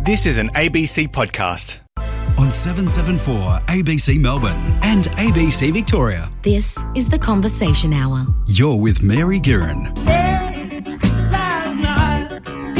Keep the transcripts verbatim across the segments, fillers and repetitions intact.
This is an A B C podcast. On seven seventy-four A B C Melbourne and A B C Victoria. This is The Conversation Hour. You're with Mary Guerin. Last night,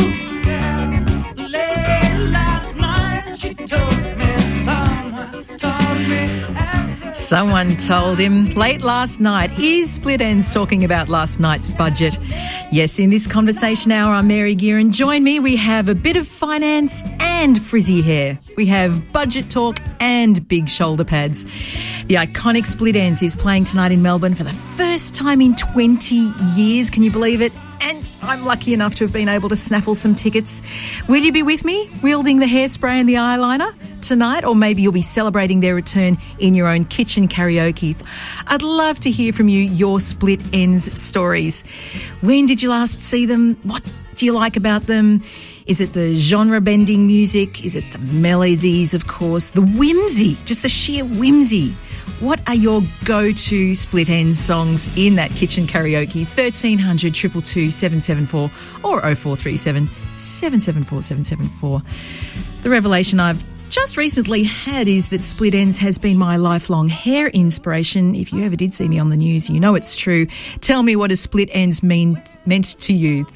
yeah, late last night, she told me someone told me everything. Someone told him late last night. Is Split Ends talking about last night's budget? Yes, in this Conversation Hour, I'm Mary Guerin. Join me. We have a bit of finance and frizzy hair. We have budget talk and big shoulder pads. The iconic Split Ends is playing tonight in Melbourne for the first time in twenty years. Can you believe it? And I'm lucky enough to have been able to snaffle some tickets. Will you be with me, wielding the hairspray and the eyeliner tonight? Or maybe you'll be celebrating their return in your own kitchen karaoke. I'd love to hear from you, your Split Ends stories. When did you last see them? What do you like about them? Is it the genre-bending music? Is it the melodies, of course? The whimsy, just the sheer whimsy. What are your go-to Split Ends songs in that kitchen karaoke? thirteen hundred, two two two, seven seven four or oh four three seven, seven seven four, seven seven four. The revelation I've just recently had is that Split Ends has been my lifelong hair inspiration. If you ever did see me on the news, you know it's true. Tell me, what does Split Ends mean meant to you?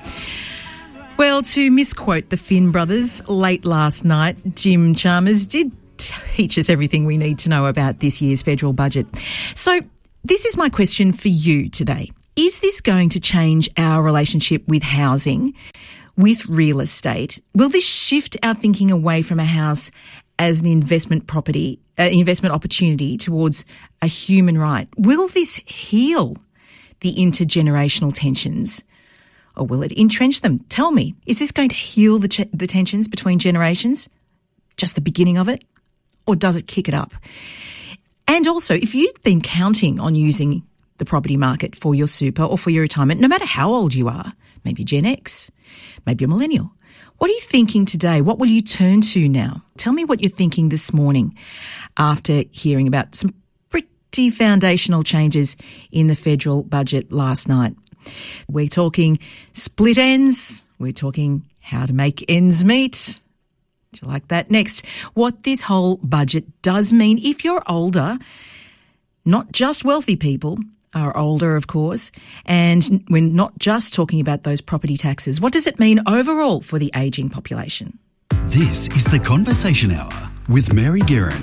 Well, to misquote the Finn brothers, late last night, Jim Chalmers did teach us everything we need to know about this year's federal budget. So this is my question for you today. Is this going to change our relationship with housing, with real estate? Will this shift our thinking away from a house as an investment property, uh, investment opportunity towards a human right? Will this heal the intergenerational tensions? Or will it entrench them? Tell me, is this going to heal the, ch- the tensions between generations? Just the beginning of it? Or does it kick it up? And also, if you've been counting on using the property market for your super or for your retirement, no matter how old you are, maybe Gen X, maybe a millennial, what are you thinking today? What will you turn to now? Tell me what you're thinking this morning after hearing about some pretty foundational changes in the federal budget last night. We're talking split ends. We're talking how to make ends meet. Do you like that? Next, what this whole budget does mean if you're older, not just wealthy people are older, of course, and we're not just talking about those property taxes. What does it mean overall for the ageing population? This is The Conversation Hour with Mary Guerin.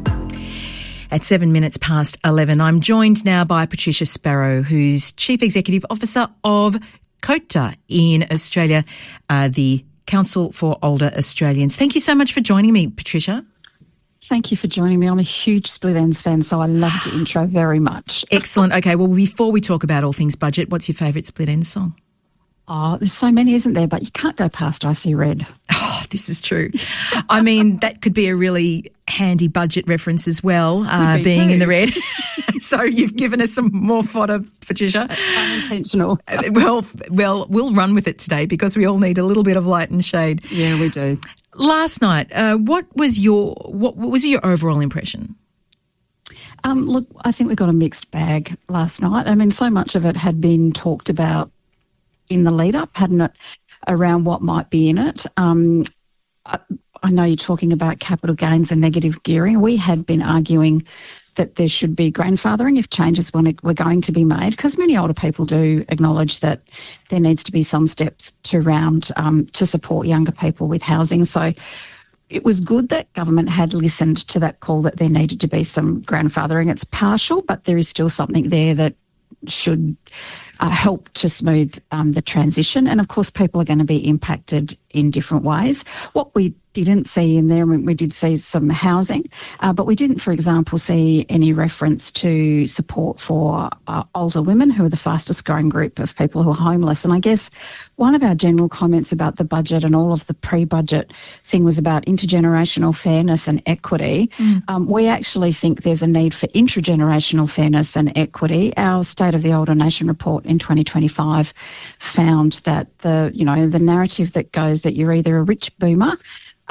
At seven minutes past eleven, I'm joined now by Patricia Sparrow, who's Chief Executive Officer of COTA in Australia, uh, the Council for Older Australians. Thank you so much for joining me, Patricia. Thank you for joining me. I'm a huge Split Ends fan, so I loved your intro very much. Excellent. Okay, well, before we talk about all things budget, what's your favourite Split Ends song? Oh, there's so many, isn't there? But you can't go past I See Red. Oh, this is true. I mean, that could be a really handy budget reference as well, uh, be being too. in the red. So you've given us some more fodder, Patricia. Unintentional. Uh, well, well, we'll run with it today because we all need a little bit of light and shade. Yeah, we do. Last night, uh, what was your what, what was your overall impression? Um, look, I think we got a mixed bag last night. I mean, so much of it had been talked about in the lead up, hadn't it, around what might be in it. Um, I, I know you're talking about capital gains and negative gearing. We had been arguing that there should be grandfathering if changes were going to be made, because many older people do acknowledge that there needs to be some steps to round um, to support younger people with housing. So it was good that government had listened to that call that there needed to be some grandfathering. It's partial, but there is still something there that should uh, help to smooth um, the transition. And, of course, people are going to be impacted in different ways. What we didn't see in there, we did see some housing, uh, but we didn't, for example, see any reference to support for uh, older women, who are the fastest growing group of people who are homeless. And I guess one of our general comments about the budget and all of the pre-budget thing was about intergenerational fairness and equity. Mm. Um, we actually think there's a need for intragenerational fairness and equity. Our State of the Older Nation report in twenty twenty-five found that the, you know, the narrative that goes that you're either a rich boomer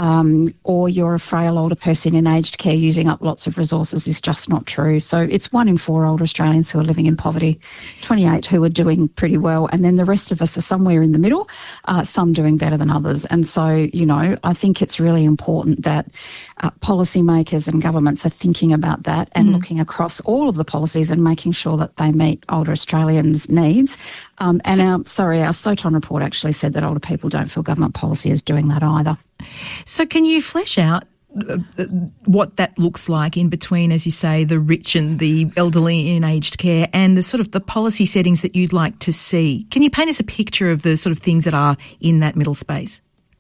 um, or you're a frail older person in aged care using up lots of resources is just not true. So it's one in four older Australians who are living in poverty, twenty-eight who are doing pretty well, and then the rest of us are somewhere in the middle, uh, some doing better than others. And so, you know, I think it's really important that uh, policymakers and governments are thinking about that and mm. looking across all of the policies and making sure that they meet older Australians' needs. Um, and so, our, sorry, our SOTON report actually said that older people don't feel government policy is doing that either. So can you flesh out uh, what that looks like in between, as you say, the rich and the elderly in aged care and the sort of the policy settings that you'd like to see? Can you paint us a picture of the sort of things that are in that middle space?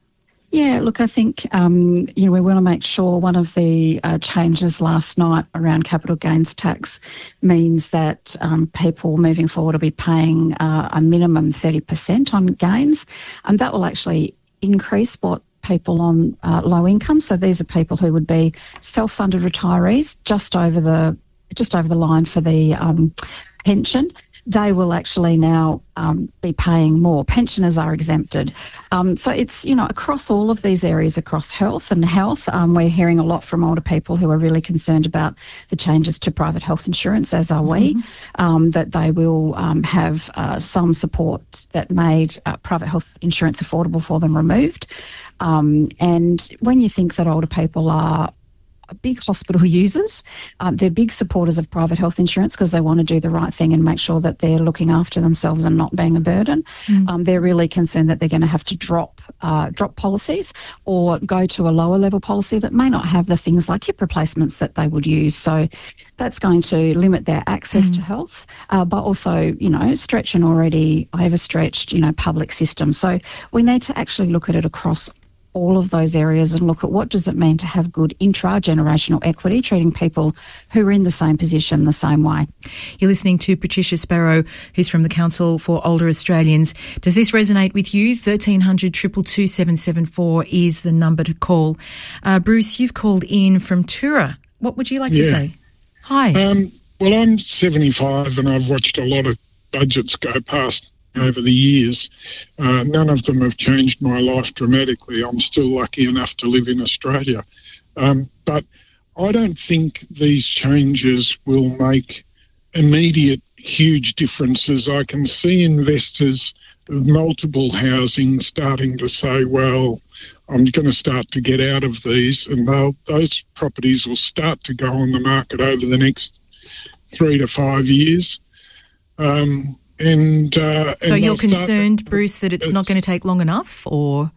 Yeah, look, I think, um, you know, we want to make sure one of the uh, changes last night around capital gains tax means that um, people moving forward will be paying uh, a minimum thirty percent on gains, and that will actually increase what people on uh, low income. So these are people who would be self-funded retirees just over the just over the line for the um, pension. They will actually now um, be paying more. Pensioners are exempted. Um, so it's, you know, across all of these areas, across health and health, um, we're hearing a lot from older people who are really concerned about the changes to private health insurance, as are we, mm-hmm. um, that they will um, have uh, some support that made uh, private health insurance affordable for them removed. Um, and when you think that older people are big hospital users, um, they're big supporters of private health insurance because they want to do the right thing and make sure that they're looking after themselves and not being a burden. Mm. Um, they're really concerned that they're going to have to drop uh, drop policies or go to a lower level policy that may not have the things like hip replacements that they would use. So that's going to limit their access mm. to health, uh, but also, you know, stretch an already overstretched, you know, public system. So we need to actually look at it across all of those areas and look at what does it mean to have good intra-generational equity, treating people who are in the same position the same way. You're listening to Patricia Sparrow, who's from the Council for Older Australians. Does this resonate with you? thirteen hundred, two two two, seven seven four is the number to call. Uh, Bruce, you've called in from Tura. What would you like yeah. to say? Hi. Um, well, I'm seventy-five and I've watched a lot of budgets go past over the years. Uh, none of them have changed my life dramatically. I'm still lucky enough to live in Australia. Um, but I don't think these changes will make immediate huge differences. I can see investors of multiple housing starting to say, well, I'm going to start to get out of these, and they'll, those properties will start to go on the market over the next three to five years. Um, And, uh, so and you're concerned, to, Bruce, that it's, it's not going to take long enough, or?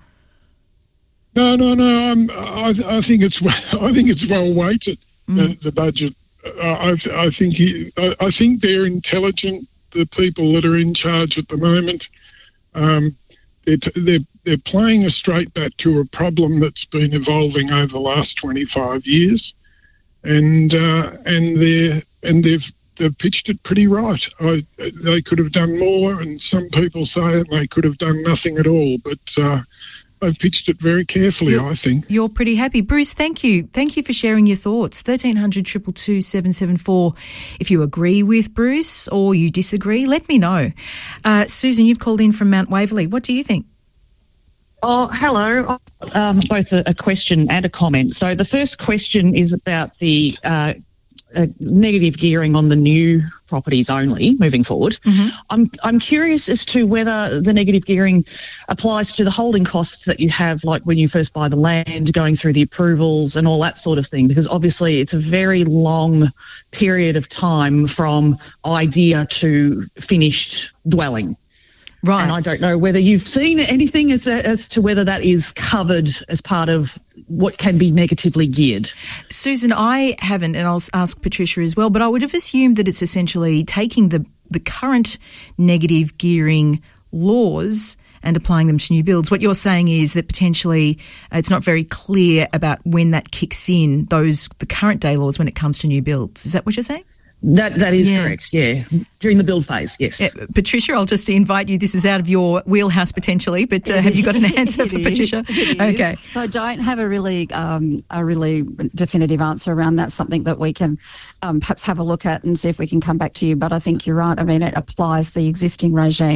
No, no, no. I'm, I, I think it's I think it's well weighted. Mm. The, the budget. I, I think he, I, I think they're intelligent. The people that are in charge at the moment, um, they're, t- they're they're playing a straight bat to a problem that's been evolving over the last twenty-five years, and uh, and they're and they've. They've pitched it pretty right. I, they could have done more, and some people say they could have done nothing at all, but uh, they've pitched it very carefully, you're, I think. You're pretty happy. Bruce, thank you. Thank you for sharing your thoughts. thirteen hundred, two two two, seven seven four. If you agree with Bruce or you disagree, let me know. Uh, Susan, you've called in from Mount Waverley. What do you think? Oh, hello. Um, both a, a question and a comment. So the first question is about the uh, Uh, negative gearing on the new properties only moving forward. Mm-hmm. I'm I'm curious as to whether the negative gearing applies to the holding costs that you have, like when you first buy the land, going through the approvals and all that sort of thing, because obviously it's a very long period of time from idea to finished dwelling. Right. And I don't know whether you've seen anything as as to whether that is covered as part of what can be negatively geared. Susan, I haven't, and I'll ask Patricia as well, but I would have assumed that it's essentially taking the, the current negative gearing laws and applying them to new builds. What you're saying is that potentially uh, it's not very clear about when that kicks in, those the current day laws when it comes to new builds. Is that what you're saying? That That is yeah. correct, yeah. During the build phase, yes. Uh, Patricia, I'll just invite you. This is out of your wheelhouse potentially, but uh, have you got an answer for Patricia? Okay. So I don't have a really um, a really definitive answer around that, something that we can um, perhaps have a look at and see if we can come back to you. But I think you're right. I mean, it applies the existing regime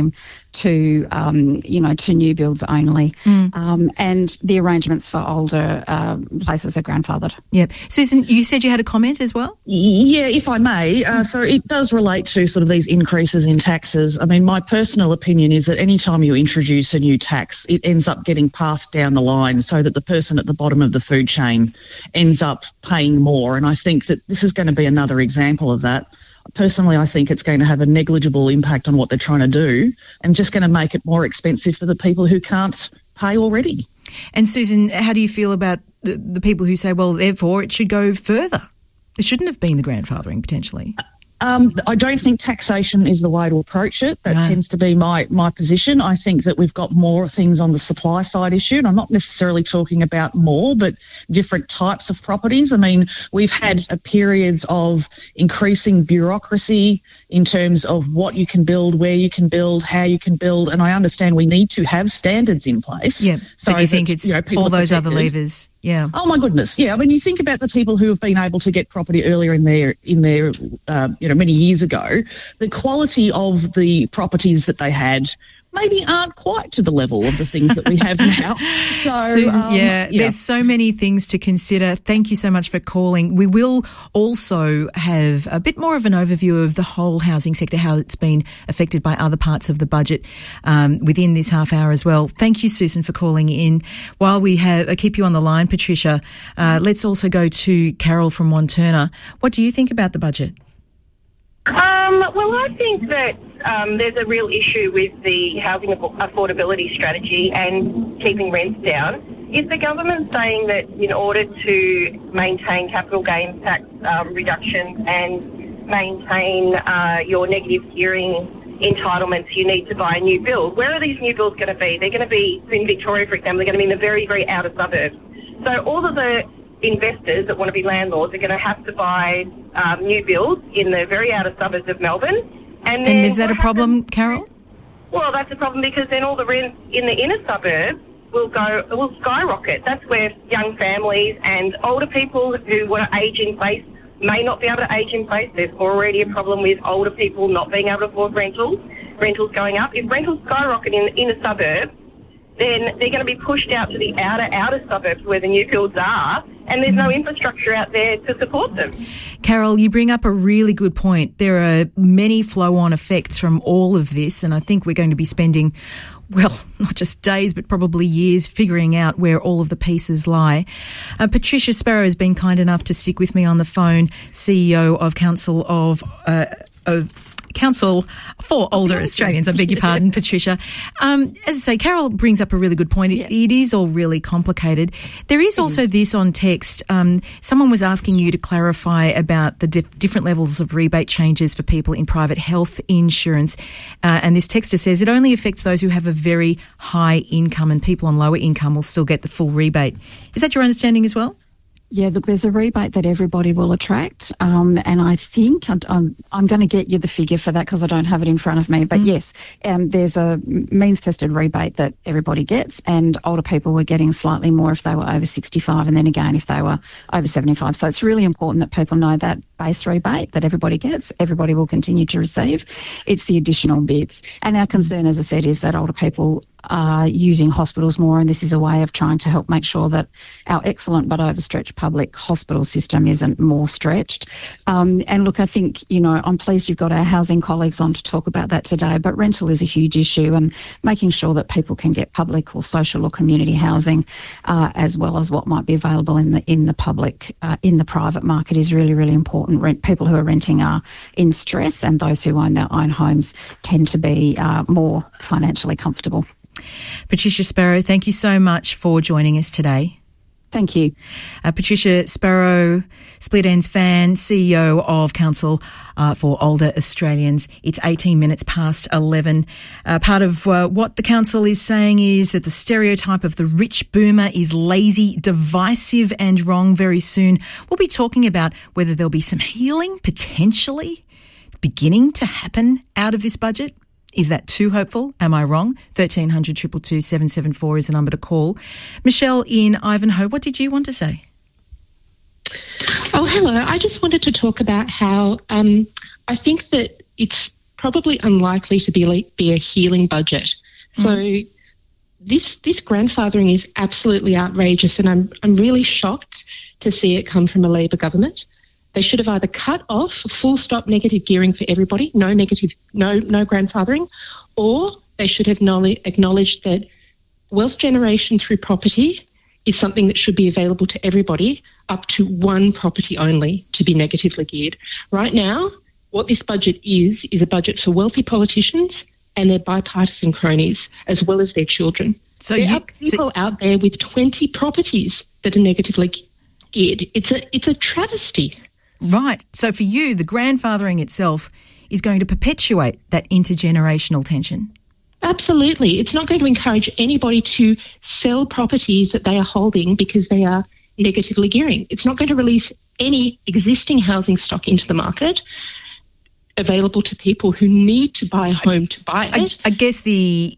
to, um, you know, to new builds only. Mm. Um, and the arrangements for older uh, places are grandfathered. Yep. Susan, you said you had a comment as well? Yeah, if I may. Uh, so it does relate to sort of these increases in taxes. I mean, my personal opinion is that any time you introduce a new tax, it ends up getting passed down the line so that the person at the bottom of the food chain ends up paying more. And I think that this is going to be another example of that. Personally, I think it's going to have a negligible impact on what they're trying to do and just going to make it more expensive for the people who can't pay already. And Susan, how do you feel about the, the people who say, well, therefore it should go further? It shouldn't have been the grandfathering, potentially. Um, I don't think taxation is the way to approach it. That No. tends to be my, my position. I think that we've got more things on the supply side issue. And I'm not necessarily talking about more, but different types of properties. I mean, we've had a periods of increasing bureaucracy in terms of what you can build, where you can build, how you can build. And I understand we need to have standards in place. Yeah, so but you think that, it's you know, people all are those other protected. levers. Yeah. Oh my goodness, yeah. I mean, you think about the people who have been able to get property earlier in their in their uh, you know many years ago. The quality of the properties that they had maybe aren't quite to the level of the things that we have now. So Susan, um, yeah, there's so many things to consider. Thank you so much for calling. We will also have a bit more of an overview of the whole housing sector, how it's been affected by other parts of the budget um, within this half hour as well. Thank you, Susan, for calling in. While we have uh, keep you on the line, Patricia, uh, let's also go to Carol from Wanturna. What do you think about the budget? Um, well, I think that um, there's a real issue with the housing aff- affordability strategy and keeping rents down. Is the government saying that in order to maintain capital gains tax um, reductions and maintain uh, your negative gearing entitlements, you need to buy a new build? Where are these new builds going to be? They're going to be, in Victoria, for example, they're going to be in the very, very outer suburbs. So all of the investors that want to be landlords are going to have to buy um, new builds in the very outer suburbs of Melbourne. And, then And is that a what problem, happens- Carol? Well, that's a problem because then all the rents in the inner suburbs will go will skyrocket. That's where young families and older people who want to age in place may not be able to age in place. There's already a problem with older people not being able to afford rentals, rentals going up. If rentals skyrocket in the inner suburbs, then they're going to be pushed out to the outer, outer suburbs where the new builds are, and there's no infrastructure out there to support them. Carol, you bring up a really good point. There are many flow-on effects from all of this, and I think we're going to be spending, well, not just days, but probably years figuring out where all of the pieces lie. Uh, Patricia Sparrow has been kind enough to stick with me on the phone, C E O of Council of... Uh, of Council for Older Australians. I beg your pardon, Patricia. Um, as I say, Carol brings up a really good point. It, Yeah. it is all really complicated. There is also is. this on text. Um, someone was asking you to clarify about the dif- different levels of rebate changes for people in private health insurance. Uh, and this texter says it only affects those who have a very high income, and people on lower income will still get the full rebate. Is that your understanding as well? Yeah, look, there's a rebate that everybody will attract, um, and I think I'm, I'm, I'm going to get you the figure for that because I don't have it in front of me. But Mm. yes, um, there's a means-tested rebate that everybody gets, and older people were getting slightly more if they were over sixty-five, and then again if they were over seventy-five. So it's really important that people know that base rebate that everybody gets, everybody will continue to receive. It's the additional bits. And our concern, as I said, is that older people are using hospitals more, and this is a way of trying to help make sure that our excellent but overstretched public hospital system isn't more stretched. Um, and look, I think, you know, I'm pleased you've got our housing colleagues on to talk about that today, but rental is a huge issue, and making sure that people can get public or social or community housing uh, as well as what might be available in the in the public, uh, in the private market is really, really important. Rent, people who are renting are in stress, and those who own their own homes tend to be uh, more financially comfortable. Patricia Sparrow, thank you so much for joining us today. Thank you. Uh, Patricia Sparrow, Split Ends fan, C E O of Council uh, for Older Australians. It's eighteen minutes past eleven. Uh, part of uh, what the council is saying is that the stereotype of the rich boomer is lazy, divisive and wrong. Very soon we'll be talking about whether there'll be some healing potentially beginning to happen out of this budget. Is that too hopeful? Am I wrong? thirteen hundred, two two two, seven seven four is the number to call. Michelle in Ivanhoe, what did you want to say? Oh, hello. I just wanted to talk about how um, I think that it's probably unlikely to be, be a healing budget. So mm. this this grandfathering is absolutely outrageous, and I'm I'm really shocked to see it come from a Labor government. They should have either cut off full stop negative gearing for everybody, no negative, no no grandfathering, or they should have acknowledged that wealth generation through property is something that should be available to everybody up to one property only to be negatively geared. Right now, what this budget is, is a budget for wealthy politicians and their bipartisan cronies, as well as their children. So there you, are people so, out there with twenty properties that are negatively geared. It's a it's a travesty. Right. So for you, the grandfathering itself is going to perpetuate that intergenerational tension. Absolutely. It's not going to encourage anybody to sell properties that they are holding because they are negatively gearing. It's not going to release any existing housing stock into the market available to people who need to buy a home to buy it. I, I guess the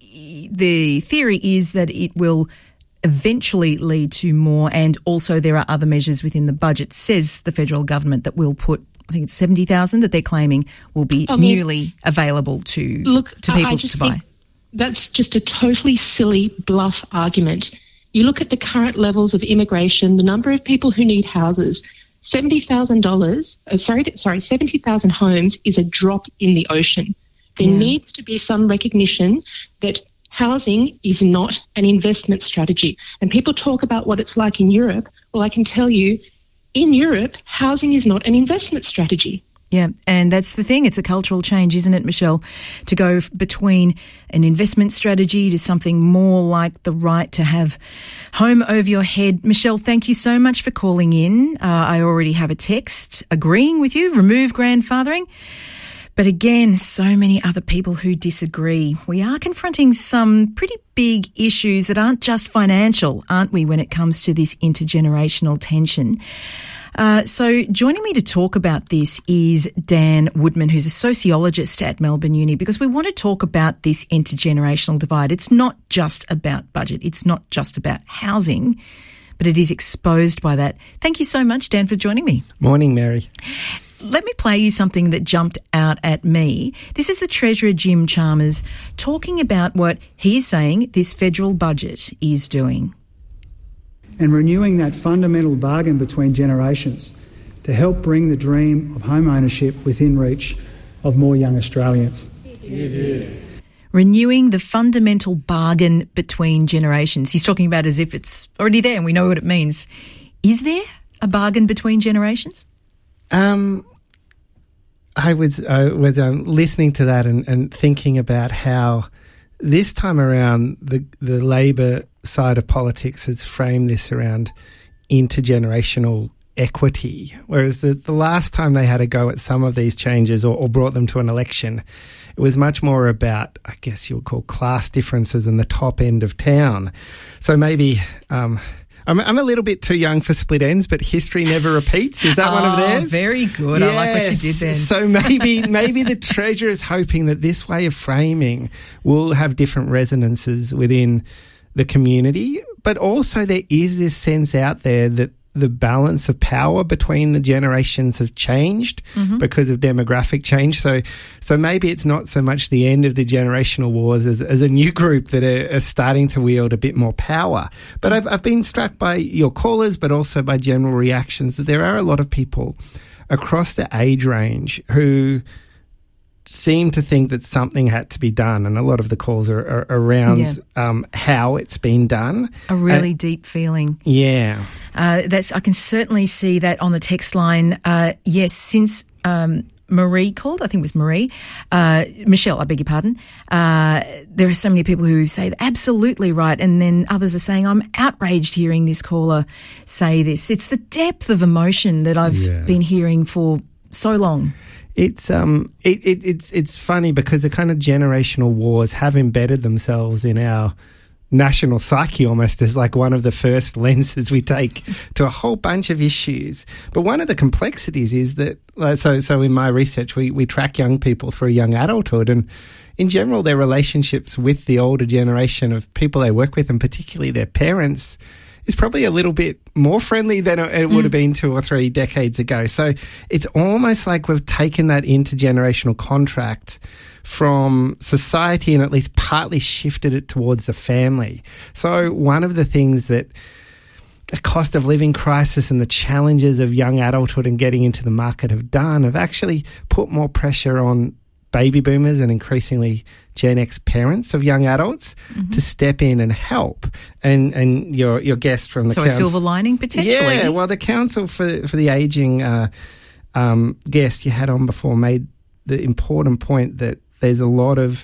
the theory is that it will eventually lead to more, and also there are other measures within the budget, says the federal government, that will put, I think it's seventy thousand that they're claiming will be I mean, newly available to, look, to people I, I just to buy. Think that's just a totally silly bluff argument. You look at the current levels of immigration, the number of people who need houses, seventy thousand dollars, uh, sorry, sorry, seventy thousand homes is a drop in the ocean. There yeah. needs to be some recognition that housing is not an investment strategy. And people talk about what it's like in Europe. Well, I can tell you, in Europe, housing is not an investment strategy. Yeah, and that's the thing. It's a cultural change, isn't it, Michelle, to go f- between an investment strategy to something more like the right to have home over your head. Michelle, thank you so much for calling in. Uh, I already have a text agreeing with you, remove grandfathering. But again, so many other people who disagree. We are confronting some pretty big issues that aren't just financial, aren't we, when it comes to this intergenerational tension. Uh, so joining me to talk about this is Dan Woodman, who's a sociologist at Melbourne Uni, because we want to talk about this intergenerational divide. It's not just about budget. It's not just about housing, but it is exposed by that. Thank you so much, Dan, for joining me. Morning, Mary. Let me play you something that jumped out at me. This is the Treasurer, Jim Chalmers, talking about what he's saying this federal budget is doing. And renewing that fundamental bargain between generations to help bring the dream of home ownership within reach of more young Australians. Yeah. Renewing the fundamental bargain between generations. He's talking about as if it's already there and we know what it means. Is there a bargain between generations? Um, I was I was um, listening to that and, and thinking about how this time around the the Labor side of politics has framed this around intergenerational equity, whereas the, the last time they had a go at some of these changes or, or brought them to an election, it was much more about, I guess you would call, class differences in the top end of town. So maybe... Um, I'm, I'm a little bit too young for split ends, but history never repeats. Is that oh, one of theirs? Very good. Yes. I like what you did then. So maybe maybe the Treasurer is hoping that this way of framing will have different resonances within the community, but also there is this sense out there that the balance of power between the generations have changed mm-hmm. because of demographic change. So so maybe it's not so much the end of the generational wars as, as a new group that are, are starting to wield a bit more power. But I've, I've been struck by your callers, but also by general reactions, that there are a lot of people across the age range who seem to think that something had to be done, and a lot of the calls are, are around yeah. um, how it's been done. A really uh, deep feeling. Yeah. Uh, that's I can certainly see that on the text line. Uh, yes, since um, Marie called, I think it was Marie, uh, Michelle, I beg your pardon, uh, there are so many people who say absolutely right, and then others are saying, I'm outraged hearing this caller say this. It's the depth of emotion that I've yeah. been hearing for so long. It's um it, it it's it's funny because the kind of generational wars have embedded themselves in our national psyche almost as like one of the first lenses we take to a whole bunch of issues. But one of the complexities is that uh, so so in my research we we track young people through young adulthood, and in general their relationships with the older generation of people they work with, and particularly their parents, is probably a little bit more friendly than it would have been two or three decades ago. So it's almost like we've taken that intergenerational contract from society and at least partly shifted it towards the family. So one of the things that the cost of living crisis and the challenges of young adulthood and getting into the market have done have actually put more pressure on baby boomers and increasingly Gen X parents of young adults mm-hmm. to step in and help. And and your your guest from the so council, a silver lining potentially. Yeah, well, the Council for for the Ageing uh, um, guest you had on before made the important point that there's a lot of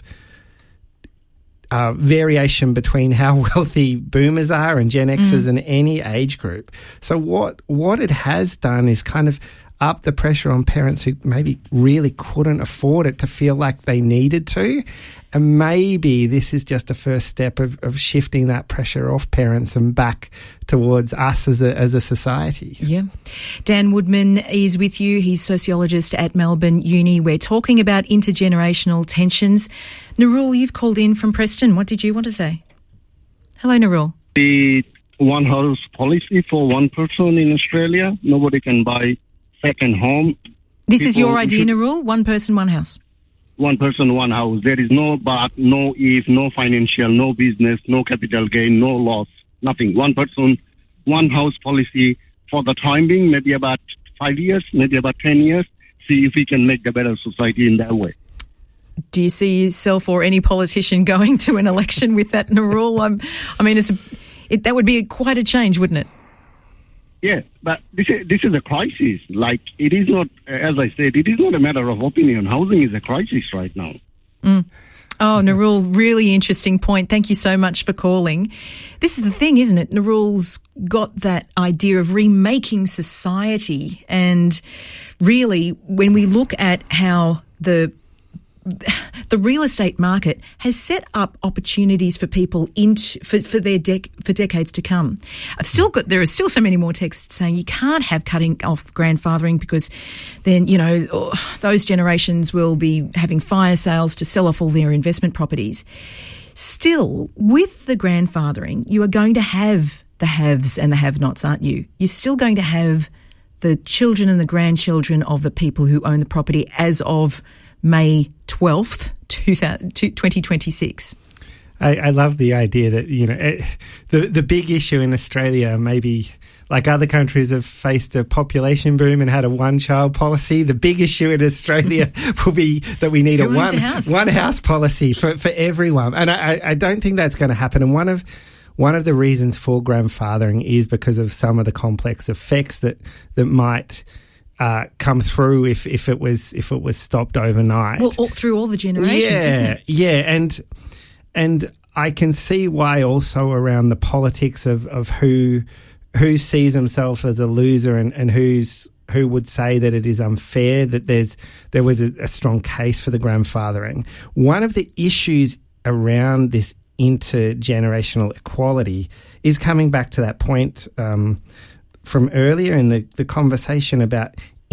uh, variation between how wealthy boomers are and Gen Xers mm. in any age group. So what what it has done is kind of up the pressure on parents who maybe really couldn't afford it to feel like they needed to. And maybe this is just a first step of, of shifting that pressure off parents and back towards us as a, as a society. Yeah. Dan Woodman is with you. He's sociologist at Melbourne Uni. We're talking about intergenerational tensions. Narul, you've called in from Preston. What did you want to say? Hello, Narul. The one house policy for one person in Australia, nobody can buy second home. This People is your idea, Narul? One person, one house? One person, one house. There is no but, no if, no financial, no business, no capital gain, no loss, nothing. One person, one house policy for the time being, maybe about five years, maybe about ten years. See if we can make a better society in that way. Do you see yourself or any politician going to an election with that, Narul? I'm, I mean, it's a, it, that would be quite a change, wouldn't it? Yeah, but this is, this is a crisis. Like, it is not, as I said, it is not a matter of opinion. Housing is a crisis right now. Mm. Oh, Narul, really interesting point. Thank you so much for calling. This is the thing, isn't it? Narul's got that idea of remaking society. And really, when we look at how the the real estate market has set up opportunities for people into, for, for their dec, for decades to come. I've still got, there are still so many more texts saying you can't have cutting off grandfathering because then, you know, those generations will be having fire sales to sell off all their investment properties. Still, with the grandfathering, you are going to have the haves and the have-nots, aren't you? You're still going to have the children and the grandchildren of the people who own the property as of May twelfth, twenty twenty-six. I, I love the idea that, you know, it, the the big issue in Australia, maybe like other countries have faced a population boom and had a one-child policy. The big issue in Australia will be that we need Who a one a house? one house policy for, for everyone. And I, I don't think that's going to happen. And one of one of the reasons for grandfathering is because of some of the complex effects that that might Uh, come through if, if it was if it was stopped overnight. Well, all, through all the generations, yeah, isn't it? Yeah, and and I can see why also around the politics of, of who who sees himself as a loser and, and who's who would say that it is unfair that there's there was a, a strong case for the grandfathering. One of the issues around this intergenerational equality is coming back to that point um, from earlier in the, the conversation about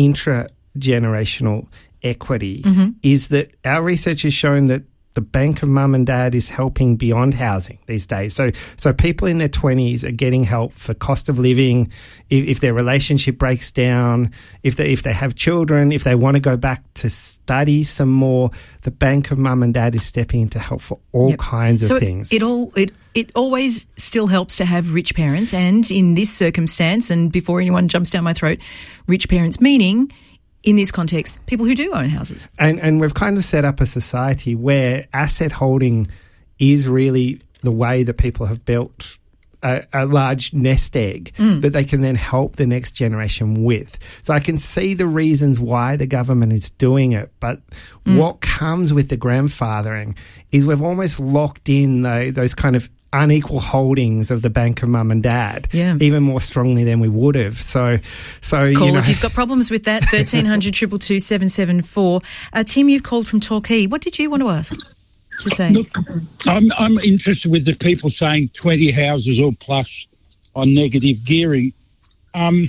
intra-generational equity, mm-hmm. is that our research has shown that the bank of mum and dad is helping beyond housing these days. So so people in their twenties are getting help for cost of living, if, if their relationship breaks down, if they, if they have children, if they want to go back to study some more, the bank of mum and dad is stepping in to help for all yep. kinds of so things. It, it all it it always still helps to have rich parents, and in this circumstance, and before anyone jumps down my throat, rich parents meaning, in this context, people who do own houses. And and we've kind of set up a society where asset holding is really the way that people have built a, a large nest egg mm. that they can then help the next generation with. So I can see the reasons why the government is doing it, but mm. what comes with the grandfathering is we've almost locked in the, those kind of unequal holdings of the bank of mum and dad, yeah. even more strongly than we would have. So, so call you know, if you've got problems with that. thirteen hundred, two two two, seven seven four. Uh, Tim, you've called from Torquay. What did you want to ask? To say? Look, I'm I'm interested with the people saying twenty houses or plus on negative gearing. Um,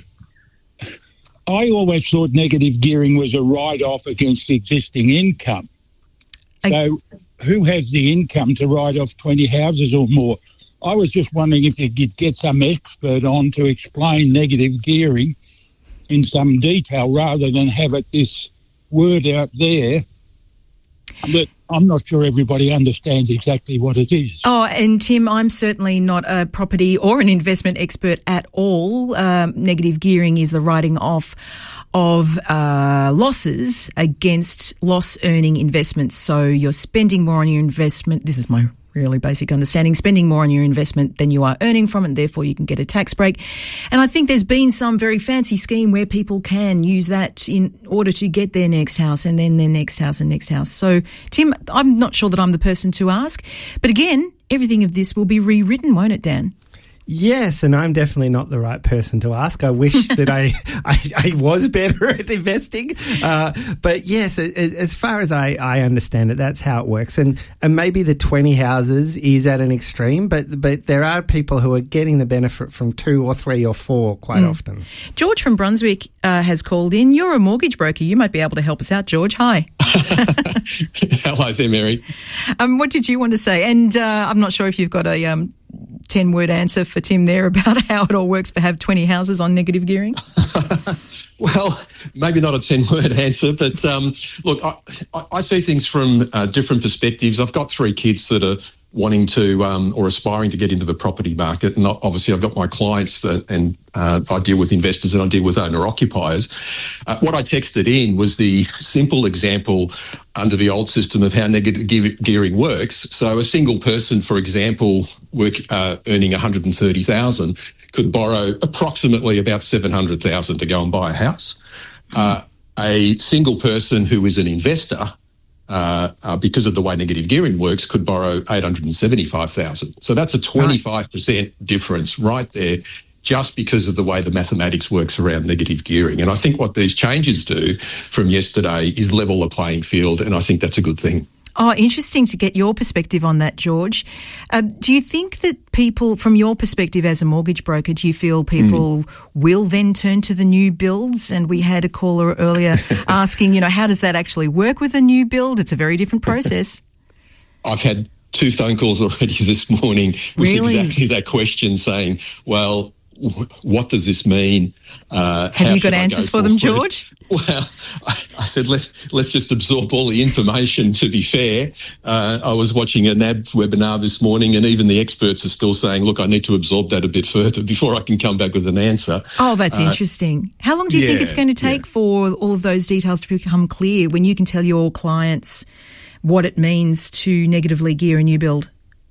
I always thought negative gearing was a write-off against existing income. I- so who has the income to write off twenty houses or more? I was just wondering if you could get some expert on to explain negative gearing in some detail rather than have it this word out there that I'm not sure everybody understands exactly what it is. Oh, and Tim, I'm certainly not a property or an investment expert at all. Um, negative gearing is the writing off of uh, losses against loss-earning investments. So you're spending more on your investment. This is my really basic understanding, spending more on your investment than you are earning from it, and therefore you can get a tax break. And I think there's been some very fancy scheme where people can use that in order to get their next house and then their next house and next house. So, Tim, I'm not sure that I'm the person to ask. But again, everything of this will be rewritten, won't it, Dan? Yes, and I'm definitely not the right person to ask. I wish that I, I, I was better at investing. Uh, but yes, as far as I, I understand it, that's how it works. And and maybe the twenty houses is at an extreme, but but there are people who are getting the benefit from two or three or four quite mm. often. George from Brunswick uh, has called in. You're a mortgage broker. You might be able to help us out, George. Hi. Hello there, Mary. Um, what did you want to say? And uh, I'm not sure if you've got a um, ten-word answer for Tim there about how it all works for have twenty houses on negative gearing. Well, maybe not a ten-word answer, but um, look, I, I see things from uh, different perspectives. I've got three kids that are wanting to um, or aspiring to get into the property market, and obviously I've got my clients that, and uh, I deal with investors and I deal with owner-occupiers. Uh, what I texted in was the simple example under the old system of how negative gearing works. So a single person, for example, work uh, earning one hundred thirty thousand dollars could borrow approximately about seven hundred thousand dollars to go and buy a house. Uh, a single person who is an investor, uh, uh, because of the way negative gearing works, could borrow eight hundred seventy-five thousand dollars. So that's a twenty-five percent right. difference right there, just because of the way the mathematics works around negative gearing. And I think what these changes do from yesterday is level the playing field, and I think that's a good thing. Oh, interesting to get your perspective on that, George. Um, do you think that people, from your perspective as a mortgage broker, do you feel people mm. will then turn to the new builds? And we had a caller earlier asking, you know, how does that actually work with a new build? It's a very different process. I've had two phone calls already this morning with really? exactly that question, saying, well, what does this mean? Uh, Have you got answers for them, George? Well, I, I said, let's, let's just absorb all the information, to be fair. Uh, I was watching a N A B webinar this morning, and even the experts are still saying, look, I need to absorb that a bit further before I can come back with an answer. Oh, that's uh, interesting. How long do you yeah, think it's going to take yeah. for all of those details to become clear when you can tell your clients what it means to negatively gear a new build?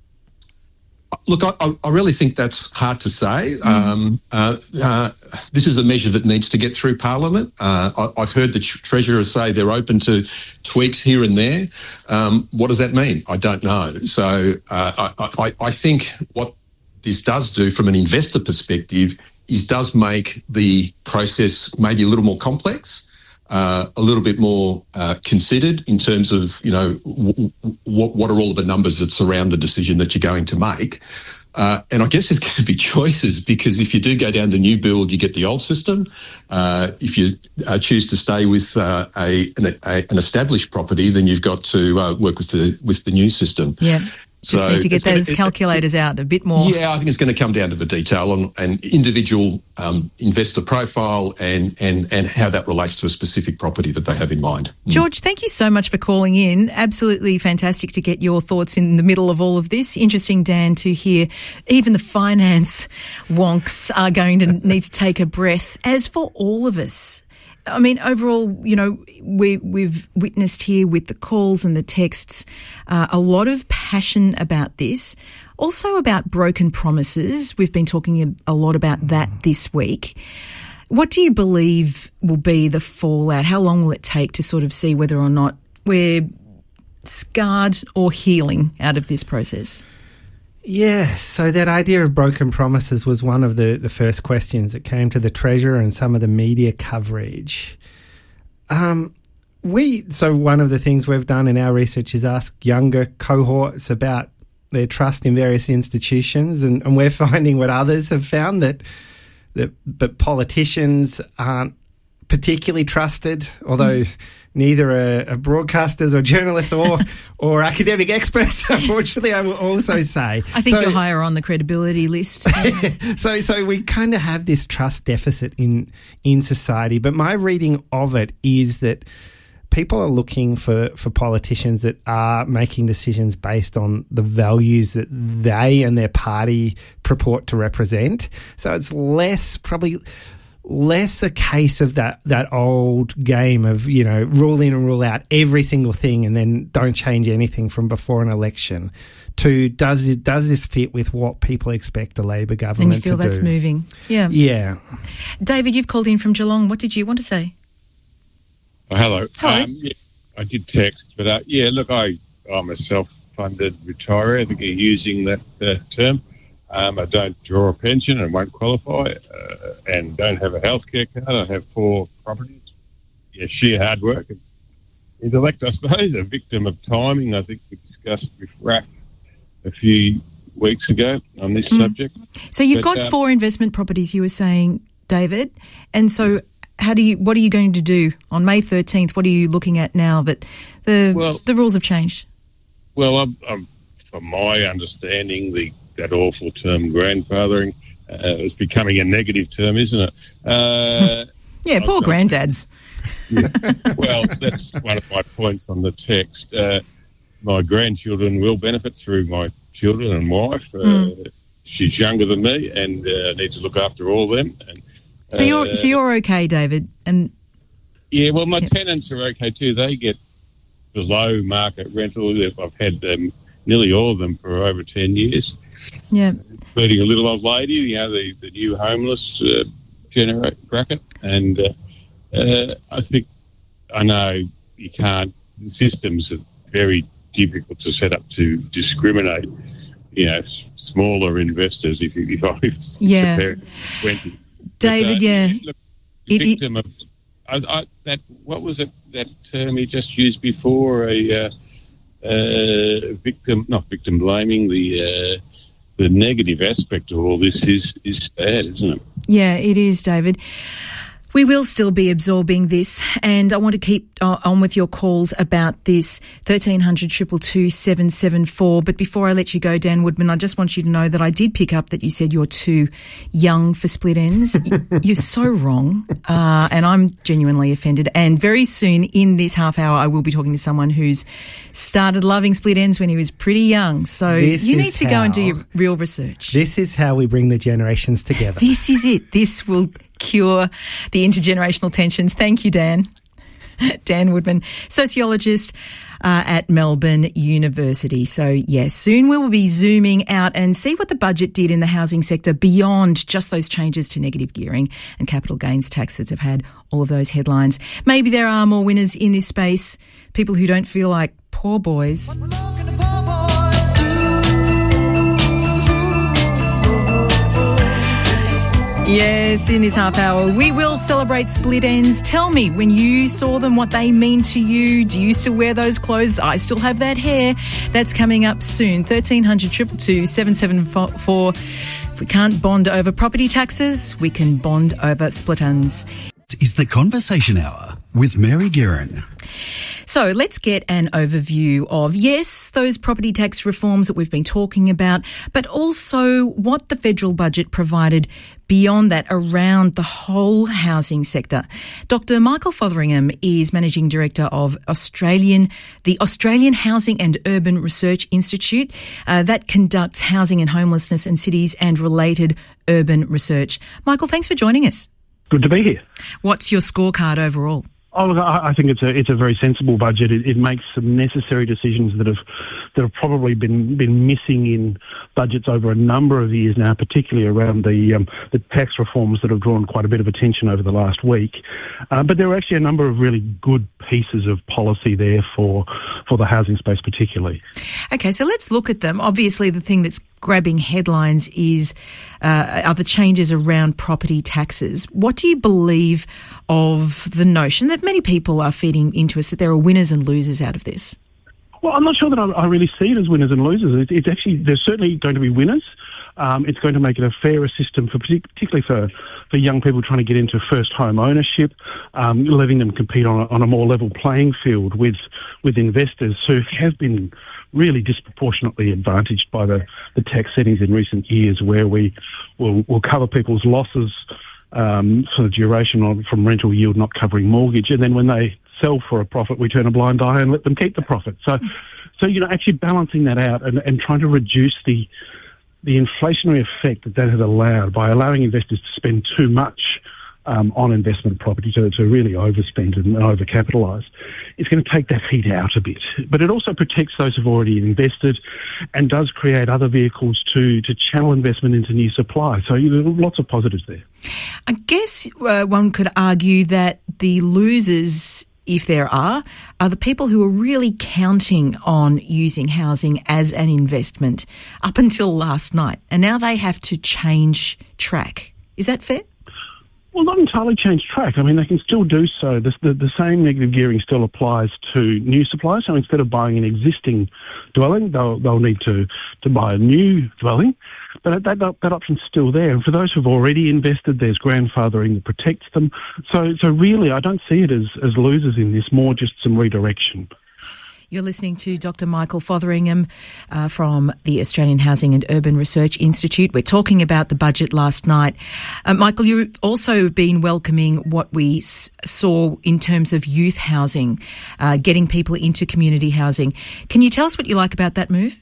Look, I, I really think that's hard to say. Mm. Um, uh, uh, this is a measure that needs to get through Parliament. Uh, I, I've heard the Treasurer say they're open to tweaks here and there. Um, what does that mean? I don't know. So uh, I, I, I think what this does do from an investor perspective is does make the process maybe a little more complex. Uh, a little bit more uh, considered in terms of, you know, w- w- what are all of the numbers that surround the decision that you're going to make. Uh, and I guess there's going to be choices, because if you do go down the new build, you get the old system. Uh, if you uh, choose to stay with uh, a, an, a an established property, then you've got to uh, work with the with the new system. Yeah. Just so need to get those gonna, calculators it, it, out a bit more. Yeah, I think it's going to come down to the detail on an individual um, investor profile and, and, and how that relates to a specific property that they have in mind. George, thank you so much for calling in. Absolutely fantastic to get your thoughts in the middle of all of this. Interesting, Dan, to hear even the finance wonks are going to need to take a breath. As for all of us, I mean, overall, you know, we, we've witnessed here with the calls and the texts uh, a lot of passion about this, also about broken promises. We've been talking a, a lot about that this week. What do you believe will be the fallout? How long will it take to sort of see whether or not we're scarred or healing out of this process? Yes, so that idea of broken promises was one of the, the first questions that came to the Treasurer and some of the media coverage. Um, we so one of the things we've done in our research is ask younger cohorts about their trust in various institutions, and, and we're finding what others have found, that that but politicians aren't particularly trusted, although neither are, are broadcasters or journalists or or academic experts, unfortunately, I will also say. I think so, you're higher on the credibility list. so so we kind of have this trust deficit in in society, but my reading of it is that people are looking for, for politicians that are making decisions based on the values that they and their party purport to represent. So it's less probably... less a case of that that old game of, you know, rule in and rule out every single thing and then don't change anything from before an election, to does it, does this fit with what people expect a Labor government to do? And you feel that's moving. Yeah. Yeah. David, you've called in from Geelong. What did you want to say? Oh, hello. Hello. Um, yeah, I did text, but uh, yeah, look, I, I'm a self-funded retiree. I think you're using that uh, term. Um, I don't draw a pension and won't qualify, uh, and don't have a healthcare card. I have four properties. Yeah, sheer hard work. And intellect, I suppose, a victim of timing. I think we discussed with Raf a few weeks ago on this mm. subject. So you've but, got um, four investment properties, you were saying, David, and so how do you? What are you going to do on May thirteenth? What are you looking at now that the well, the rules have changed? Well, I'm, I'm, from my understanding, the that awful term grandfathering uh, is becoming a negative term, isn't it? Uh, yeah, poor granddads. Yeah. Well, that's one of my points on the text. Uh, my grandchildren will benefit through my children and wife. Uh, mm. She's younger than me, and uh, need to look after all them. And, so you're uh, so you're okay, David, and yeah. Well, my yeah. tenants are okay too. They get below market rental. I've had them. Nearly all of them for over ten years. Yeah. Including a little old lady, you know, the, the new homeless uh, generate bracket. And uh, uh, I think, I know you can't, the systems are very difficult to set up to discriminate, you know, s- smaller investors if, if I was yeah. a parent of twenty. David, but, uh, yeah. Look, the it, victim it, of, I, I, that, what was it, that term he just used before, a... Uh, Uh, victim, not victim blaming, the uh, the negative aspect of all this is is sad, isn't it? Yeah, it is, David. We will still be absorbing this, and I want to keep uh, on with your calls about this, thirteen hundred, two two two, seven seven four. But before I let you go, Dan Woodman, I just want you to know that I did pick up that you said you're too young for split ends. You're so wrong, uh, and I'm genuinely offended. And very soon in this half hour, I will be talking to someone who's started loving split ends when he was pretty young. So This you need is to go and do how- your real research. This is how we bring the generations together. This is it. This will cure the intergenerational tensions. Thank you, Dan. Dan Woodman, sociologist uh, at Melbourne University. So, yes, soon we will be zooming out and see what the budget did in the housing sector beyond just those changes to negative gearing and capital gains taxes have had all of those headlines. Maybe there are more winners in this space, people who don't feel like poor boys. Yes, in this half hour, we will celebrate split ends. Tell me, when you saw them, what they mean to you. Do you still wear those clothes? I still have that hair. That's coming up soon. thirteen hundred, two two two, seven seven four. If we can't bond over property taxes, we can bond over split ends. Is the Conversation Hour with Mary Guerin. So let's get an overview of, yes, those property tax reforms that we've been talking about, but also what the federal budget provided beyond that around the whole housing sector. Doctor Michael Fotheringham is Managing Director of Australian, the Australian Housing and Urban Research Institute uh, that conducts housing and homelessness in cities and related urban research. Michael, thanks for joining us. Good to be here. What's your scorecard overall? Oh, look, I I think it's a it's a very sensible budget. It, it makes some necessary decisions that have that have probably been been missing in budgets over a number of years now, particularly around the um, the tax reforms that have drawn quite a bit of attention over the last week. Uh, but there are actually a number of really good pieces of policy there for for the housing space, particularly. Okay, so let's look at them. Obviously, the thing that's grabbing headlines is uh, are the changes around property taxes. What do you believe of the notion that many people are feeding into us that there are winners and losers out of this? Well, I'm not sure that I, I really see it as winners and losers. It, it's actually, there's certainly going to be winners. Um, it's going to make it a fairer system, for particularly for, for young people trying to get into first home ownership, um, letting them compete on a, on a more level playing field with with investors who have been really disproportionately advantaged by the, the tax settings in recent years, where we will will cover people's losses um, for the duration of, from rental yield not covering mortgage, and then when they sell for a profit, we turn a blind eye and let them keep the profit. So, so you know, actually balancing that out and, and trying to reduce the the inflationary effect that that has allowed by allowing investors to spend too much um, on investment property, to, to really overspend and overcapitalise, it's going to take that heat out a bit. But it also protects those who've already invested and does create other vehicles to, to channel investment into new supply. So you know, lots of positives there. I guess uh, one could argue that the losers, if there are, are the people who are really counting on using housing as an investment up until last night, and now they have to change track. Is that fair? Well, not entirely change track. I mean, they can still do so. The, the, the same negative gearing still applies to new supply. So instead of buying an existing dwelling, they'll they'll need to, to buy a new dwelling. But that, that that option's still there. And for those who've already invested, there's grandfathering that protects them. So so really, I don't see it as, as losers in this, more just some redirection. You're listening to Doctor Michael Fotheringham uh, from the Australian Housing and Urban Research Institute. We're talking about the budget last night. Uh, Michael, you've also been welcoming what we s- saw in terms of youth housing, uh, getting people into community housing. Can you tell us what you like about that move?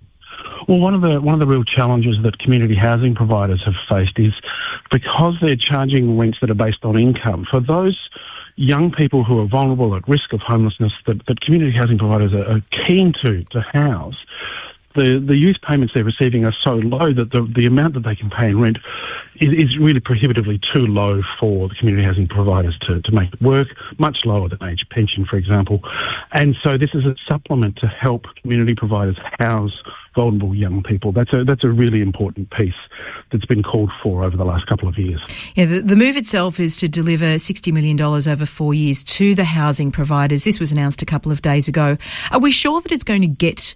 Well, one of the one of the real challenges that community housing providers have faced is because they're charging rents that are based on income. For those young people who are vulnerable, at risk of homelessness, that, that community housing providers are, are keen to to house, the, the youth payments they're receiving are so low that the, the amount that they can pay in rent is, is really prohibitively too low for the community housing providers to, to make it work, much lower than age pension, for example. And so this is a supplement to help community providers house vulnerable young people. That's a that's a really important piece that's been called for over the last couple of years. Yeah, the, the move itself is to deliver sixty million dollars over four years to the housing providers. This was announced a couple of days ago. Are we sure that it's going to get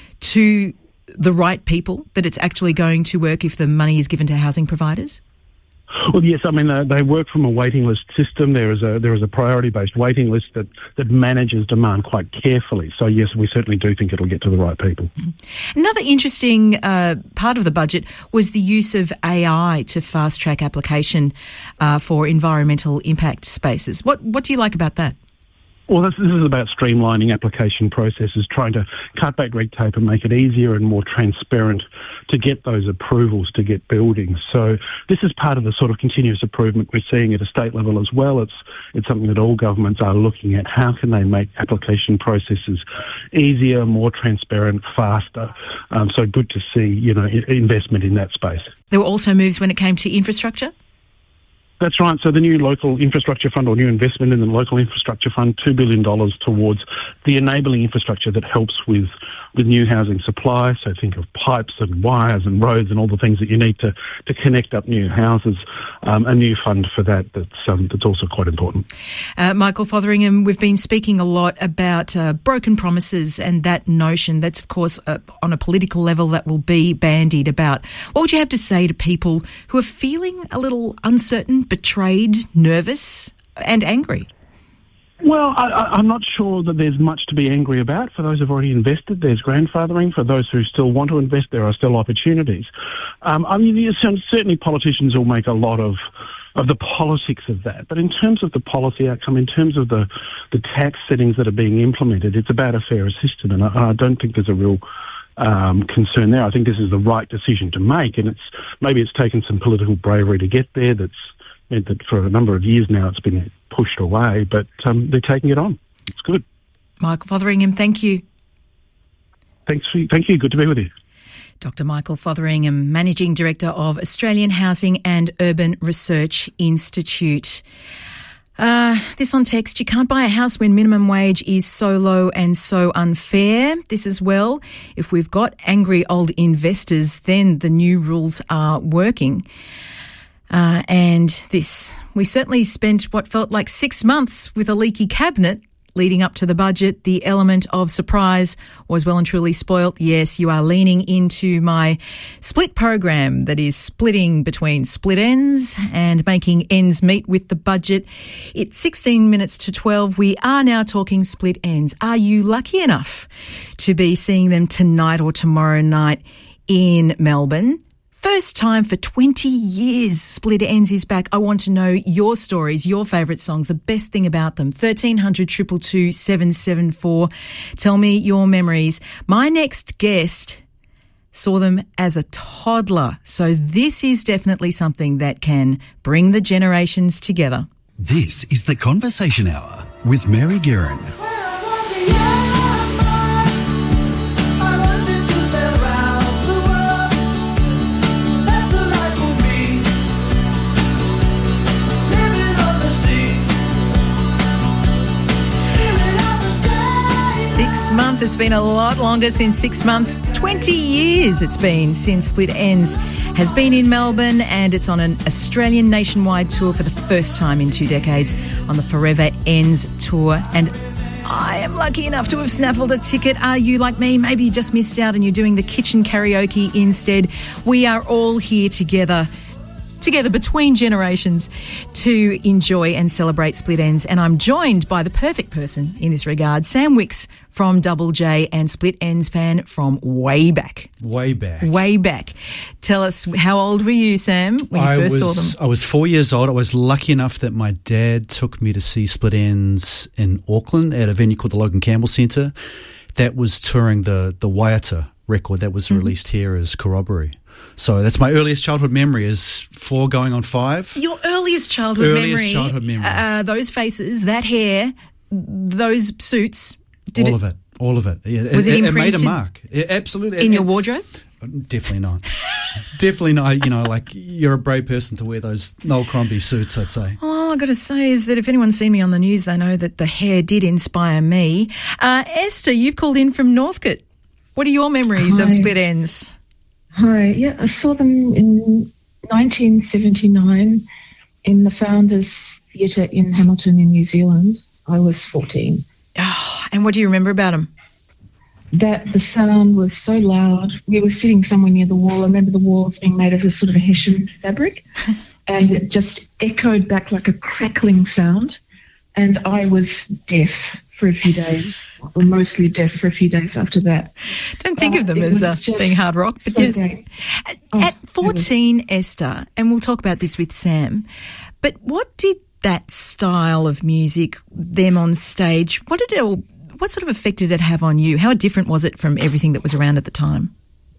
to the right people, that it's actually going to work if the money is given to housing providers? Well, yes. I mean, uh, they work from a waiting list system. There is a there is a priority-based waiting list that, that manages demand quite carefully. So, yes, we certainly do think it'll get to the right people. Mm-hmm. Another interesting uh, part of the budget was the use of A I to fast-track application uh, for environmental impact spaces. What what do you like about that? Well, this, this is about streamlining application processes, trying to cut back red tape and make it easier and more transparent to get those approvals to get buildings. So this is part of the sort of continuous improvement we're seeing at a state level as well. It's it's something that all governments are looking at. How can they make application processes easier, more transparent, faster? Um, so good to see, you know, investment in that space. There were also moves when it came to infrastructure? That's right. So the new local infrastructure fund, or new investment in the local infrastructure fund, two billion dollars towards the enabling infrastructure that helps with, with new housing supply. So think of pipes and wires and roads and all the things that you need to, to connect up new houses. Um, a new fund for that that's, um, that's also quite important. Uh, Michael Fotheringham, we've been speaking a lot about uh, broken promises and that notion. That's, of course, uh, on a political level that will be bandied about. What would you have to say to people who are feeling a little uncertain, betrayed, nervous and angry? Well, I, I, I'm not sure that there's much to be angry about. For those who've already invested, there's grandfathering. For those who still want to invest, there are still opportunities. Um, I mean, certainly politicians will make a lot of of the politics of that. But in terms of the policy outcome, in terms of the, the tax settings that are being implemented, it's about a fairer system. And I, I don't think there's a real um, concern there. I think this is the right decision to make. And it's maybe it's taken some political bravery to get there. That's meant that for a number of years now it's been pushed away, but um, they're taking it on. It's good. Michael Fotheringham, thank you. Thanks. For, thank you. Good to be with you. Doctor Michael Fotheringham, Managing Director of Australian Housing and Urban Research Institute. Uh, this on text, you can't buy a house when minimum wage is so low and so unfair. This as well, if we've got angry old investors, then the new rules are working. Uh, and this, we certainly spent what felt like six months with a leaky cabinet leading up to the budget, the element of surprise was well and truly spoilt. Yes, you are leaning into my split program that is splitting between split ends and making ends meet with the budget. It's sixteen minutes to twelve. We are now talking split ends. Are you lucky enough to be seeing them tonight or tomorrow night in Melbourne? First time for twenty years, Split Ends is back. I want to know your stories, your favourite songs, the best thing about them. thirteen hundred, two two two, seven seven four. Tell me your memories. My next guest saw them as a toddler. So this is definitely something that can bring the generations together. This is the Conversation Hour with Mary Guerin. Six months. It's been a lot longer since six months. twenty years it's been since Split Ends has been in Melbourne, and it's on an Australian nationwide tour for the first time in two decades on the Forever Ends tour. And I am lucky enough to have snaffled a ticket. Are you like me? Maybe you just missed out and you're doing the kitchen karaoke instead. We are all here together. Together between generations to enjoy and celebrate Split Ends. And I'm joined by the perfect person in this regard, Sam Wicks from Double J and Split Ends fan from way back. Way back. Way back. Tell us, how old were you, Sam, when you I first was, saw them? I was four years old. I was lucky enough that my dad took me to see Split Ends in Auckland at a venue called the Logan Campbell Centre that was touring the, the Waiata record that was mm-hmm. released here as Corroboree. So that's my earliest childhood memory, is four going on five. Your earliest childhood earliest memory. childhood memory. Uh, those faces, that hair, those suits. Did all it, of it. All of it. Yeah, was it, it, it imprinted made a mark. It, absolutely. In it, your wardrobe? Definitely not. Definitely not. You know, like, you're a brave person to wear those Noel Crombie suits, I'd say. All I've got to say is that if anyone's seen me on the news, they know that the hair did inspire me. Uh, Esther, you've called in from Northcote. What are your memories Hi. of Split Ends? Hi, yeah, I saw them in nineteen seventy-nine in the Founders Theatre in Hamilton in New Zealand. I was fourteen. Oh, and what do you remember about them? That the sound was so loud. We were sitting somewhere near the wall. I remember the walls being made of a sort of a Hessian fabric, and it just echoed back like a crackling sound. And I was deaf for a few days, or mostly deaf for a few days after that. Don't think uh, of them it as uh, was just being hard rock. But so yes. great. At, Oh, at fourteen, Esther, and we'll talk about this with Sam, but what did that style of music, them on stage, what did it all, what sort of effect did it have on you? How different was it from everything that was around at the time?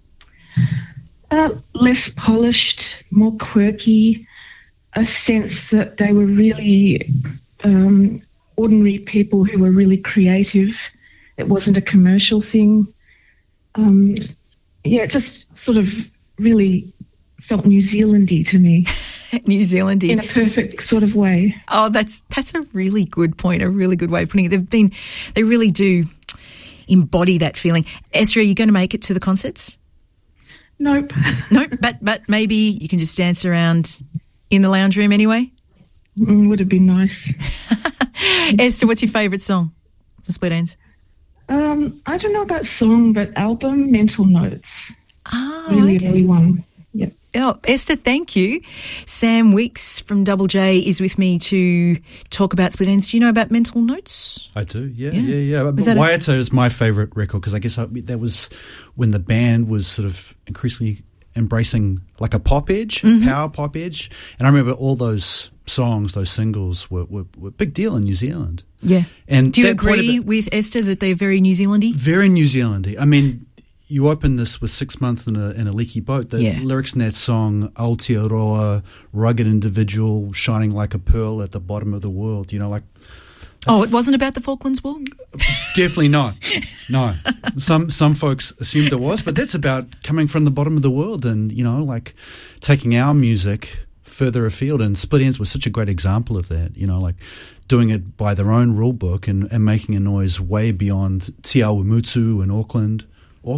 Uh, less polished, more quirky, a sense that they were really um, ordinary people who were really creative. It wasn't a commercial thing. Um, yeah, it just sort of really felt New Zealand-y to me. New Zealand-y. In a perfect sort of way. Oh, that's that's a really good point, a really good way of putting it. They've been, they really do embody that feeling. Esther, are you going to make it to the concerts? Nope. Nope, but, but maybe you can just dance around in the lounge room anyway? Mm, would have been nice. Esther, what's your favourite song for Split Ends? Um, I don't know about song, but album, Mental Notes. Oh, really, okay. really one. Yep. Oh, Esther, thank you. Sam Wicks from Double J is with me to talk about Split Ends. Do you know about Mental Notes? I do, yeah, Yeah. yeah, yeah. Was But that a- Waiata is my favourite record, because I guess I, that was when the band was sort of increasingly embracing like a pop edge, Mhm. power pop edge. And I remember all those songs, those singles were, were, were a big deal in New Zealand. Yeah. And Do you that point agree about- with Esther that they're very New Zealandy? Very New Zealandy. I mean, you open this with Six Months in a, in a Leaky Boat. The Yeah. lyrics in that song, Aotearoa, rugged individual, shining like a pearl at the bottom of the world, you know, like... Oh, it wasn't about the Falklands War? Definitely not. No. Some some folks assumed it was, but that's about coming from the bottom of the world and, you know, like taking our music further afield. And Split Ends was such a great example of that, you know, like doing it by their own rule book and, and making a noise way beyond Te Awamutu in Auckland. Awesome.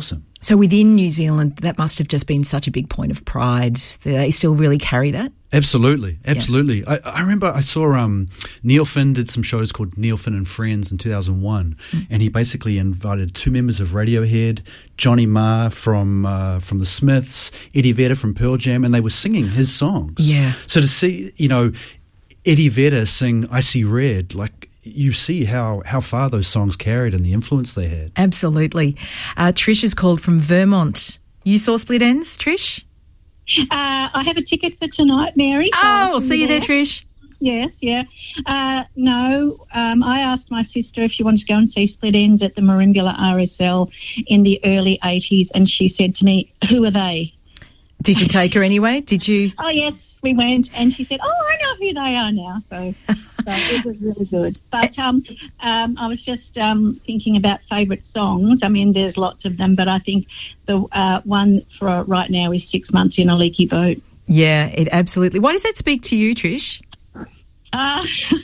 So within New Zealand, that must have just been such a big point of pride. They still really carry that? Absolutely, absolutely. Yeah. I, I remember I saw um, Neil Finn did some shows called Neil Finn and Friends in two thousand one, mm. and he basically invited two members of Radiohead, Johnny Marr from uh, from the Smiths, Eddie Vedder from Pearl Jam, and they were singing his songs. Yeah. So to see, you know, Eddie Vedder sing I See Red, like, you see how, how far those songs carried and the influence they had. Absolutely. Uh, Trish is called from Vermont. You saw Split Ends, Trish? Uh, I have a ticket for tonight, Mary. So oh, I'll see you there, there, Trish. Yes, yeah. Uh, no, um, I asked my sister if she wanted to go and see Split Ends at the Marimbula R S L in the early eighties, and she said to me, who are they? Did you take her anyway? Did you? Oh, yes, we went, and she said, oh, I know who they are now. So, so it was really good. But um, um, I was just um, thinking about favourite songs. I mean, there's lots of them, but I think the uh, one for right now is Six Months in a Leaky Boat. Yeah, it absolutely. Why does that speak to you, Trish? Uh,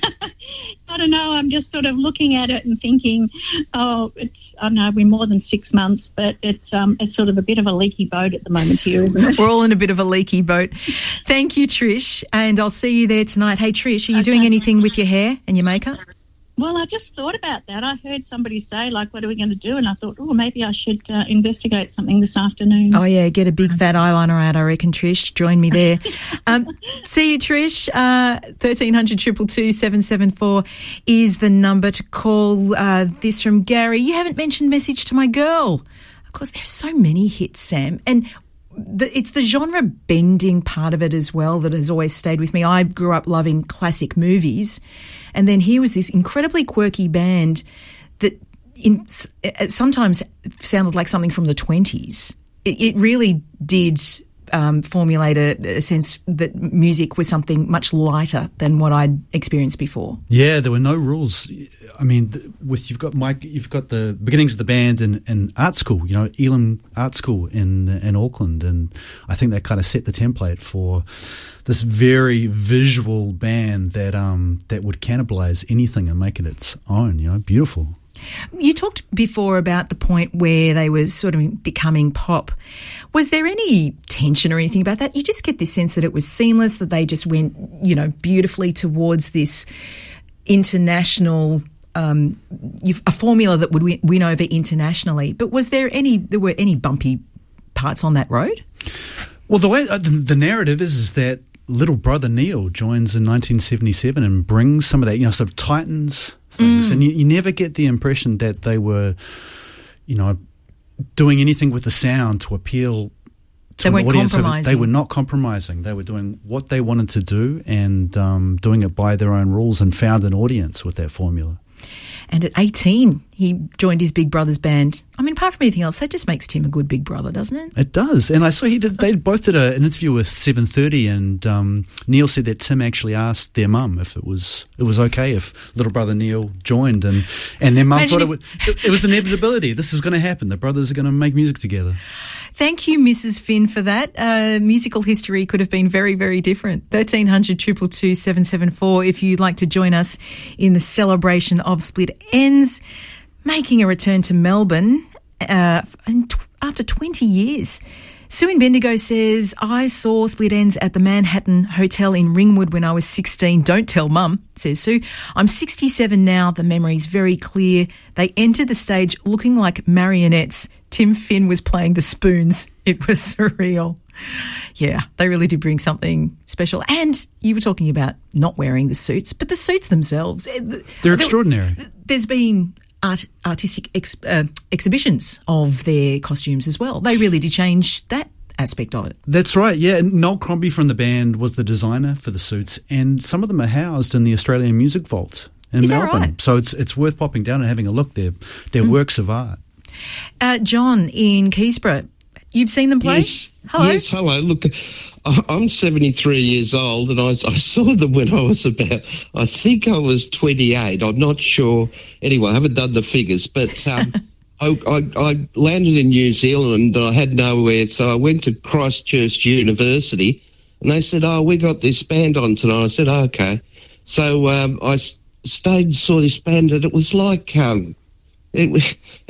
I don't know. I'm just sort of looking at it and thinking, oh, it's, I know we're more than six months, but it's um, it's sort of a bit of a leaky boat at the moment here, isn't it? We're all in a bit of a leaky boat. Thank you, Trish, and I'll see you there tonight. Hey, Trish, are you okay. doing anything with your hair and your makeup? Well, I just thought about that. I heard somebody say, like, what are we going to do? And I thought, oh, maybe I should uh, investigate something this afternoon. Oh, yeah, get a big fat eyeliner out, I reckon, Trish. Join me there. um, see you, Trish. Uh, thirteen hundred, two two two, seven seven four is the number to call. Uh, this from Gary. You haven't mentioned Message to My Girl. Of course, there's so many hits, Sam. And the, it's the genre bending part of it as well that has always stayed with me. I grew up loving classic movies. And then here was this incredibly quirky band that in, sometimes sounded like something from the twenties. It, it really did um, formulate a, a sense that music was something much lighter than what I'd experienced before. Yeah, there were no rules. I mean, with you've got Mike, you've got the beginnings of the band in, in art school. You know, Elam Art School in in Auckland, and I think that kind of set the template for this very visual band that um that would cannibalize anything and make it its own. You know, beautiful. You talked before about the point where they were sort of becoming pop. Was there any tension or anything about that? You just get this sense that it was seamless, that they just went, you know, beautifully towards this international, um, a formula that would win, win over internationally. But was there any, there were any bumpy parts on that road? Well, the way uh, the, the narrative is, is that little brother Neil joins in nineteen seventy-seven and brings some of that, you know, sort of Titans things. Mm. And you, you never get the impression that they were, you know, doing anything with the sound to appeal to they an audience. Compromising. They were not compromising. They were doing what they wanted to do and um, doing it by their own rules, and found an audience with that formula. And at eighteen, he joined his Big Brother's band. I mean, apart from anything else, that just makes Tim a good Big Brother, doesn't it? It does. And I saw he did. They both did a, an interview with seven thirty, and um, Neil said that Tim actually asked their mum if it was it was okay if little brother Neil joined, and and their mum Imagine thought it, was, it, it was inevitability. This is going to happen. The brothers are going to make music together. Thank you, Missus Finn, for that. Uh, musical history could have been very, very different. thirteen hundred, two two two, seven seven four if you'd like to join us in the celebration of Split Ends, making a return to Melbourne uh, after twenty years. Sue in Bendigo says, I saw Split Ends at the Manhattan Hotel in Ringwood when I was sixteen. Don't tell Mum, says Sue. I'm sixty-seven now. The memory's very clear. They entered the stage looking like marionettes. Tim Finn was playing the spoons. It was surreal. Yeah, they really did bring something special. And you were talking about not wearing the suits, but the suits themselves. They're extraordinary. There's been art, artistic ex, uh, exhibitions of their costumes as well. They really did change that aspect of it. That's right, yeah. Noel Crombie from the band was the designer for the suits, and some of them are housed in the Australian Music Vault in Is Melbourne. That right? So it's it's worth popping down and having a look. They're, they're mm. works of art. Uh, John in Keysborough, you've seen them play? Yes. Hello. Yes, hello. Look, I'm seventy-three years old, and I, I saw them when I was about, I think I was twenty-eight. I'm not sure. Anyway, I haven't done the figures, but um, I, I, I landed in New Zealand and I had nowhere, so I went to Christchurch University, and they said, oh, we got this band on tonight. I said, oh, okay. So um, I stayed and saw this band, and it was like, um, it, it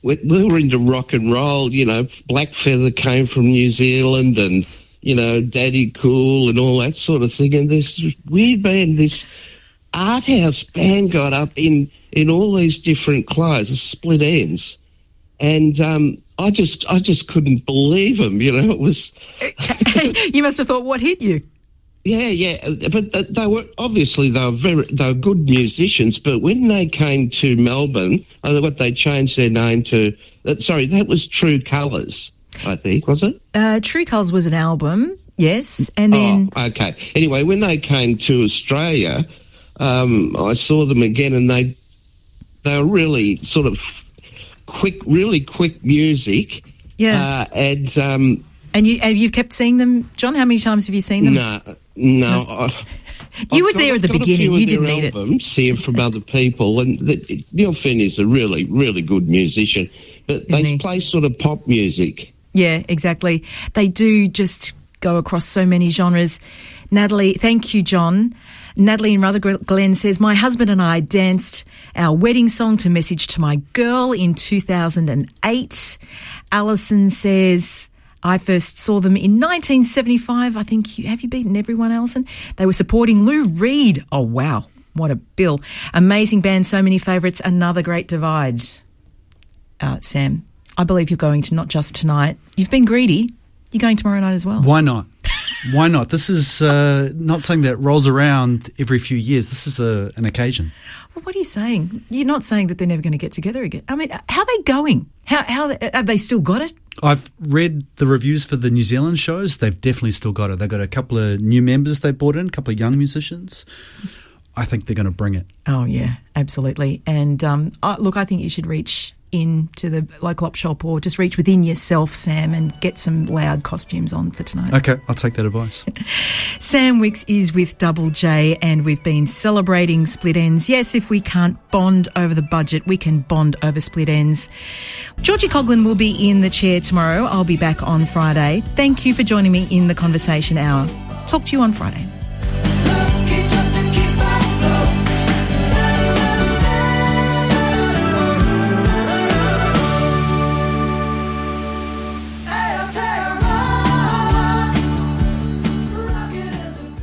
we, we were into rock and roll. You know, Black Feather came from New Zealand, and you know, Daddy Cool and all that sort of thing. And this weird band, this art house band, got up in in all these different clothes, Split Ends, and um, I just I just couldn't believe them. You know, it was. You must have thought, what hit you? Yeah, yeah, but they were obviously they were very they were good musicians. But when they came to Melbourne, I know what they changed their name to. Uh, sorry, that was True Colours, I think, was it? Uh, True Colours was an album, yes, and then oh, okay. Anyway, when they came to Australia, um, I saw them again, and they they were really sort of quick, really quick music. Yeah, uh, and um, and you and you've kept seeing them, John. How many times have you seen them? No. No, I, you I've were got, there at the I've got beginning. A few You of didn't their need it. albums here from other people, and the, Neil Finn is a really, really good musician. But Isn't they he? play sort of pop music. Yeah, exactly. They do just go across so many genres. Natalie, thank you, John. Natalie in Rutherglen says, my husband and I danced our wedding song to Message to My Girl in two thousand eight. Alison says, I first saw them in nineteen seventy-five. I think, you, have you beaten everyone, Alison? They were supporting Lou Reed. Oh, wow. What a bill. Amazing band, so many favourites. Another great divide. Uh, Sam, I believe you're going to not just tonight. You've been greedy. You're going tomorrow night as well. Why not? Why not? This is uh, not something that rolls around every few years. This is a, an occasion. Well, what are you saying? You're not saying that they're never going to get together again. I mean, how are they going? How, how have they still got it? I've read the reviews for the New Zealand shows. They've definitely still got it. They've got a couple of new members they brought in, a couple of young musicians. I think they're going to bring it. Oh, yeah, absolutely. And um, I, look, I think you should reach into the local op shop or just reach within yourself, Sam, and get some loud costumes on for tonight. Okay, I'll take that advice. Sam Wicks is with Double J, and we've been celebrating Split Ends. Yes, if we can't bond over the budget, we can bond over Split Ends. Georgie Coughlin will be in the chair tomorrow. I'll be back on Friday. Thank you for joining me in the Conversation Hour. Talk to you on Friday.